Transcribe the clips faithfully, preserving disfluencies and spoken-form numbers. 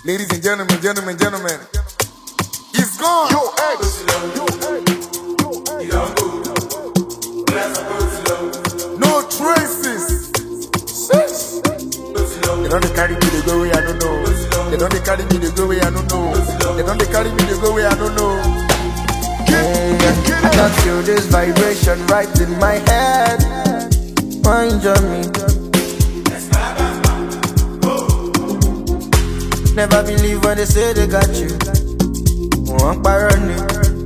Ladies and gentlemen, gentlemen, gentlemen, it's gone. Yo, X. Yo, no traces. They don't carry me the go way I don't know. They don't carry me the go way I don't know. They don't carry me the go way I don't know. I can feel this vibration right in my head. Mind on me. Never believe when they say they got you. One parony.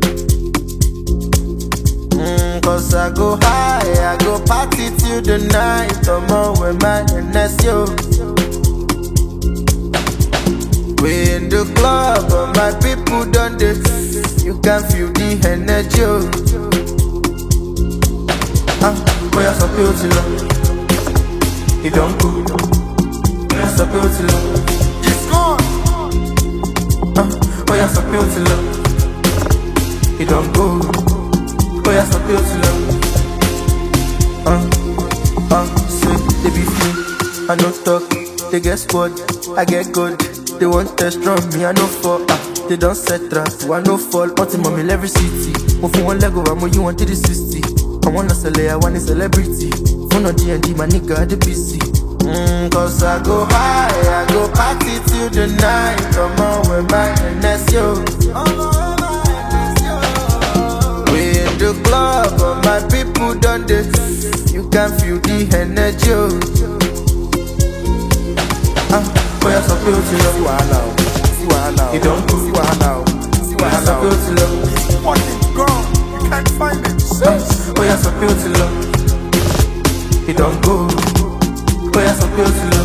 Mm, Cause I go high, I go party till the night. Come on with my N S yo. We in the club, but my people done this. You can feel the energy. Ah, boy, I'm so beautiful. You don't go. I'm so beautiful. Oh, you're so beautiful. You don't go. Oh, you're so beautiful. Uh, uh, say they be free. I no talk. They get squad. I get good. They want test from me. I no fall. Uh, they don't set traps. I no fall. Ultimate every city. Move from one leg over, more you want to the sixty. I wanna sell it. I want a celebrity. Phone on D and D, my nigga at the P C. Mm, Cause I go high, I go party till the night. Come on with my N S yo. We in the club, but my people done this. You can feel the energy. Ah, boy, you're so beautiful. See why now? See why now? You don't go. See why now? See why You're so now? beautiful. It's fucking gone. You can't find it. Ah, boy, you're so beautiful. You don't go. Boy, you're so beautiful.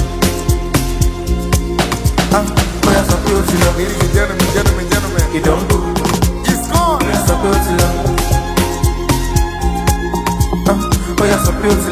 Ah, boy, you're so beautiful. Ladies and gentlemen, gentlemen, gentlemen, You don't go. it's gone. You're so beautiful. Ah, boy, you're so beautiful.